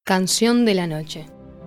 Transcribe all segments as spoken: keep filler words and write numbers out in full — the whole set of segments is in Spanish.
Canción de la noche.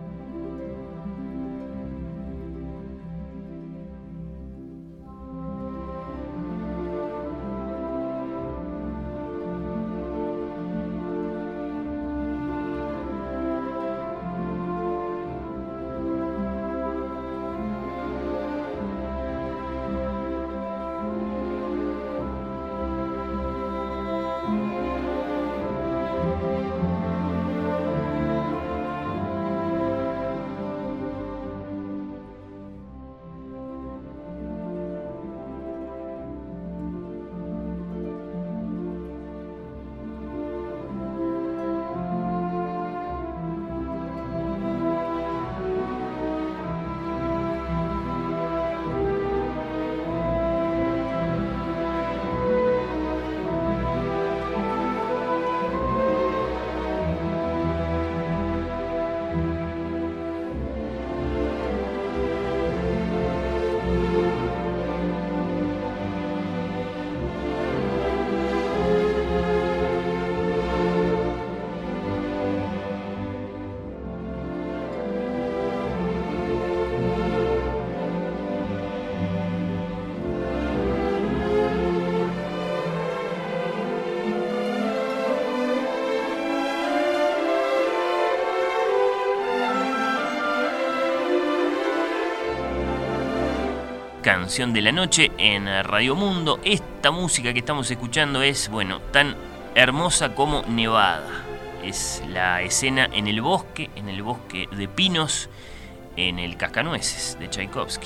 Canción de la noche en Radio Mundo. Esta música que estamos escuchando es, bueno, tan hermosa como Nevada. Es la escena en el bosque, en el bosque de pinos, en el Cascanueces de Tchaikovsky.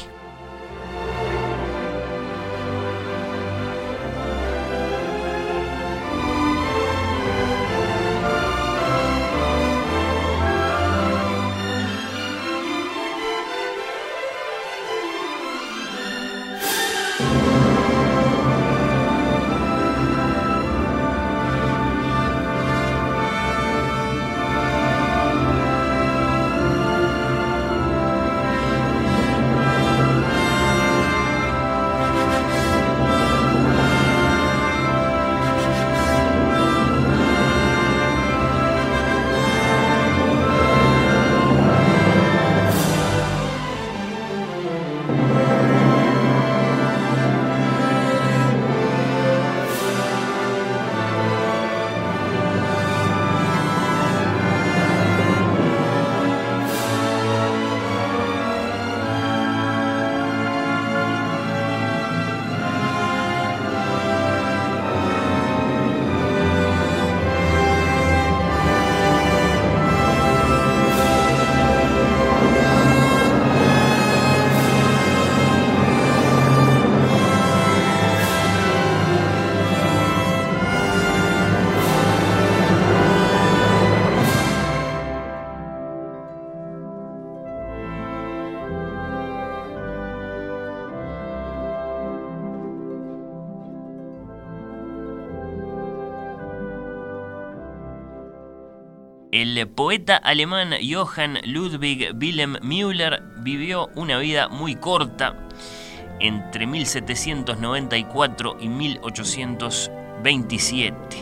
El poeta alemán Johann Ludwig Wilhelm Müller vivió una vida muy corta entre mil setecientos noventa y cuatro y mil ochocientos veintisiete.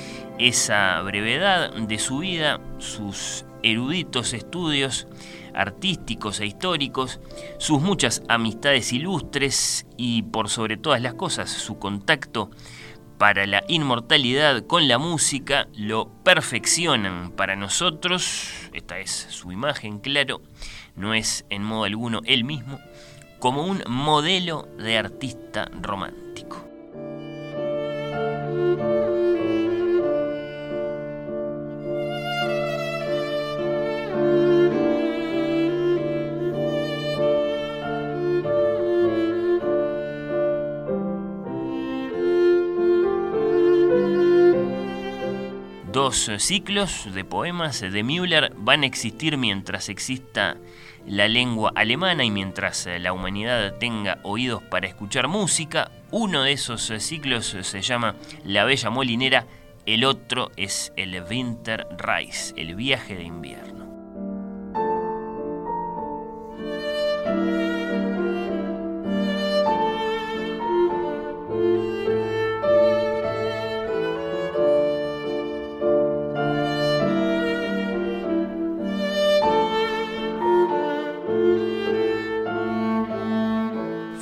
Esa brevedad de su vida, sus eruditos estudios artísticos e históricos, sus muchas amistades ilustres y, por sobre todas las cosas, su contacto para la inmortalidad con la música, lo perfeccionan para nosotros. Esta es su imagen, claro, no es en modo alguno él mismo, como un modelo de artista romántico. Dos ciclos de poemas de Müller van a existir mientras exista la lengua alemana y mientras la humanidad tenga oídos para escuchar música. Uno de esos ciclos se llama La Bella Molinera, el otro es el Winterreise, el viaje de invierno.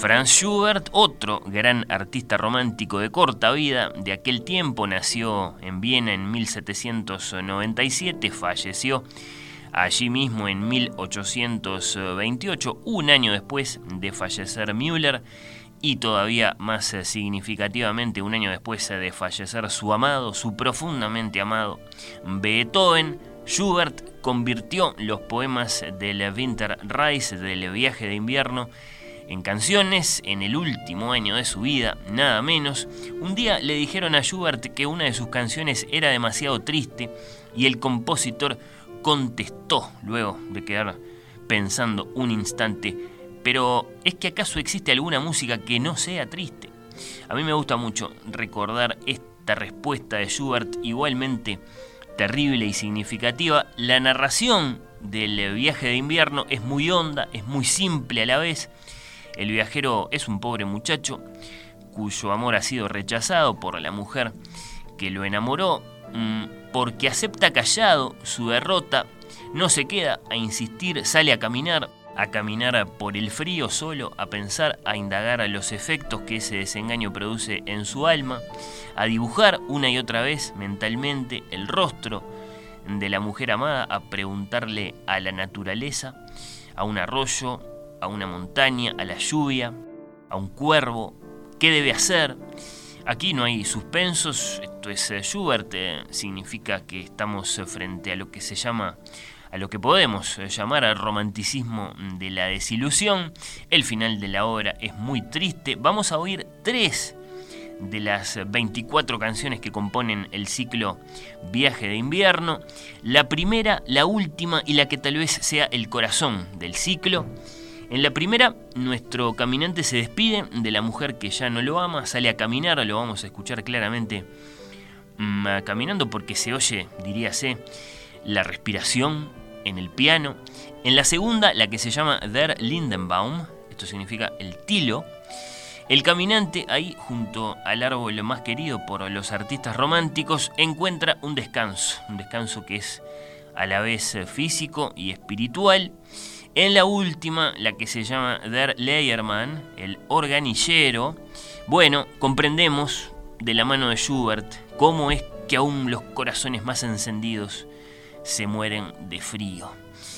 Franz Schubert, otro gran artista romántico de corta vida de aquel tiempo, nació en Viena en mil setecientos noventa y siete, falleció allí mismo en mil ochocientos veintiocho, un año después de fallecer Müller, y todavía más significativamente un año después de fallecer su amado, su profundamente amado Beethoven. Schubert convirtió los poemas del Winterreise, del viaje de invierno, en canciones en el último año de su vida, nada menos. Un día le dijeron a Schubert que una de sus canciones era demasiado triste y el compositor contestó, luego de quedar pensando un instante: pero ¿es que acaso existe alguna música que no sea triste? A mí me gusta mucho recordar esta respuesta de Schubert, igualmente terrible y significativa. La narración del viaje de invierno es muy honda, es muy simple a la vez. El viajero es un pobre muchacho cuyo amor ha sido rechazado por la mujer que lo enamoró, mmm, porque acepta callado su derrota, no se queda a insistir, sale a caminar, a caminar por el frío solo, a pensar, a indagar a los efectos que ese desengaño produce en su alma, a dibujar una y otra vez mentalmente el rostro de la mujer amada, a preguntarle a la naturaleza, a un arroyo, a una montaña, a la lluvia, a un cuervo, qué debe hacer. Aquí no hay suspensos, esto es Schubert, eh, significa que estamos frente a lo que se llama, a lo que podemos llamar al romanticismo de la desilusión. El final de la obra es muy triste. Vamos a oír tres de las veinticuatro canciones que componen el ciclo Viaje de Invierno. La primera, la última y la que tal vez sea el corazón del ciclo. En la primera, nuestro caminante se despide de la mujer que ya no lo ama, sale a caminar, lo vamos a escuchar claramente mmm, caminando porque se oye, diríase, la respiración en el piano. En la segunda, la que se llama Der Lindenbaum, esto significa el tilo, el caminante ahí junto al árbol más querido por los artistas románticos encuentra un descanso, un descanso que es a la vez físico y espiritual. En la última, la que se llama Der Lehrmann, el organillero, bueno, comprendemos de la mano de Schubert cómo es que aún los corazones más encendidos se mueren de frío.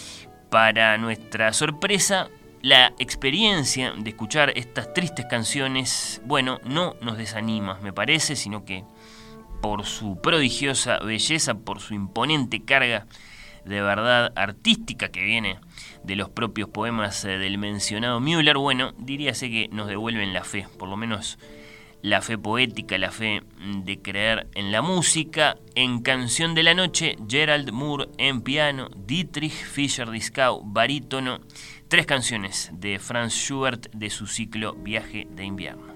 Para nuestra sorpresa, la experiencia de escuchar estas tristes canciones, bueno, no nos desanima, me parece, sino que por su prodigiosa belleza, por su imponente carga de verdad artística que viene de los propios poemas del mencionado Müller, bueno, diríase que nos devuelven la fe, por lo menos la fe poética, la fe de creer en la música. En Canción de la Noche, Gerald Moore en piano, Dietrich Fischer-Dieskau barítono, tres canciones de Franz Schubert de su ciclo Viaje de Invierno.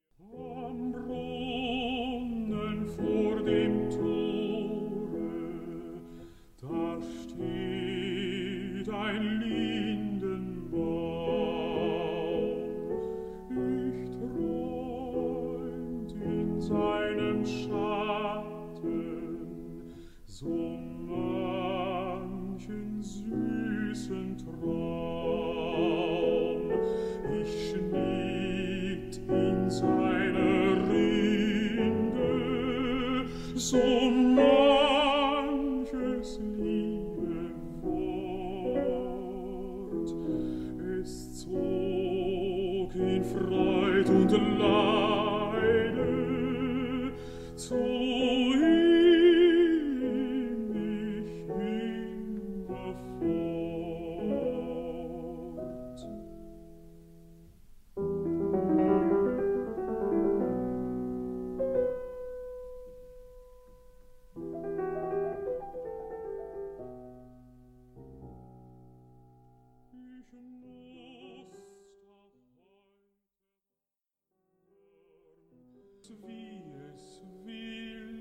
Vor dem Tore seinem Schatten so manchen süßen Traum. Ich schnitt in seine Rinde so manches liebe Wort. Es zog in Freud und Leide zu ihm mich immer fort. Wie es will.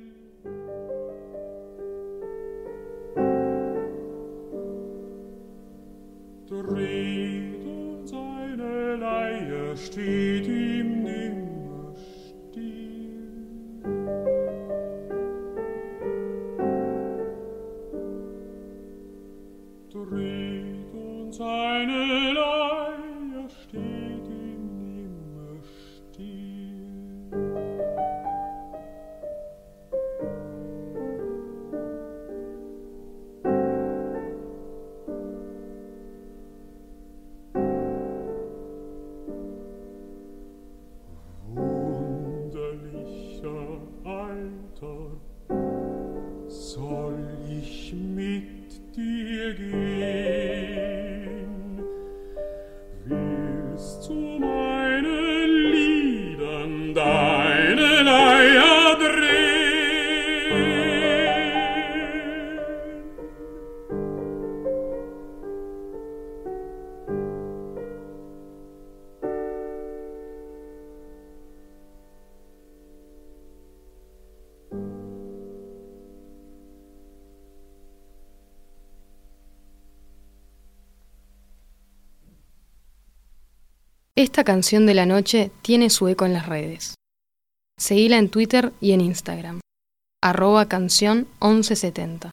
Dreht und seine Leier steht ihm nimmer still. Dreht und seine Leier steht ihm nimmer still. Wunderlicher Alter, soll ich mit dir gehen? Willst du meinen Liedern deine Leier drehen? Esta canción de la noche tiene su eco en las redes. Seguila en Twitter y en Instagram, arroba canción once setenta.